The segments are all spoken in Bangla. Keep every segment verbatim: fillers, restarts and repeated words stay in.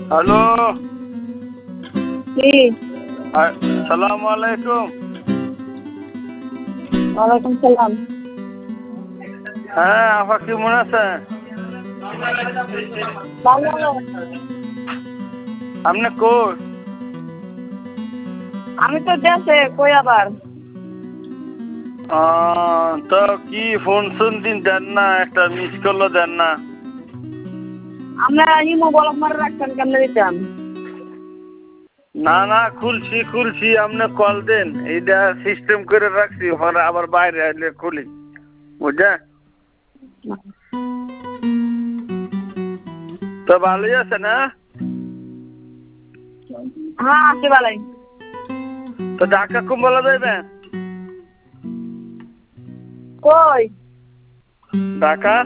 হ্যালো কি আসসালামু আলাইকুম। ওয়ালাইকুম সালাম। হ্যাঁ আপা কেমন আছেন? ভালো। আপনি কই? আমি তো দেশে, কই আবার? তো কি ফোন শুন দিন দেন না, একটা মিস কলও দেন না। আমরা ইমো ব্লক মারে রাখছেন, কেমনে দিতাম? না না খুলছি খুলছি, আপনি কল দেন, এইটা সিস্টেম করে রাখছি, পরে আবার বাইরে আসলে খুলি, বুঝছেন? তো ভালোই আছে না? হ্যাঁ আছি ভালোই। তো ঢাকা কুম্বলা যাইবেন? কই? ঢাকা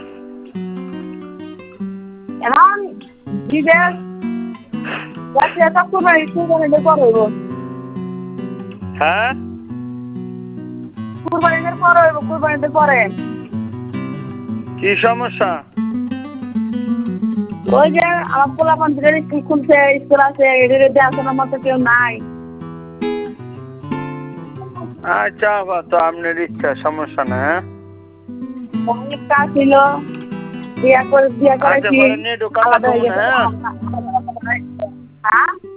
এখন বিদেশ যাচ্ছি, একটা কুরবানি কুরবানিদের পর হইব। হ্যাঁ কুরবানিদের পর হইব, কুরবানিদের পরে। কি সমস্যা? ওই যে আমার পোলা কম্পিউটার স্কুল খুলছে, স্কুল আছে, এদের দেখাশোনার মতো কেউ নাই। আচ্ছা আপা, তো আপনার ইচ্ছা, সমস্যা না। হ্যাঁ অনেক কাজ ছিল, বিয়া করে বিয়া আচ্ছা করেছি, পরে নেট ঢোকালে আলাদা হয়ে কমুন। গেছে। হ্যাঁ হ্যাঁ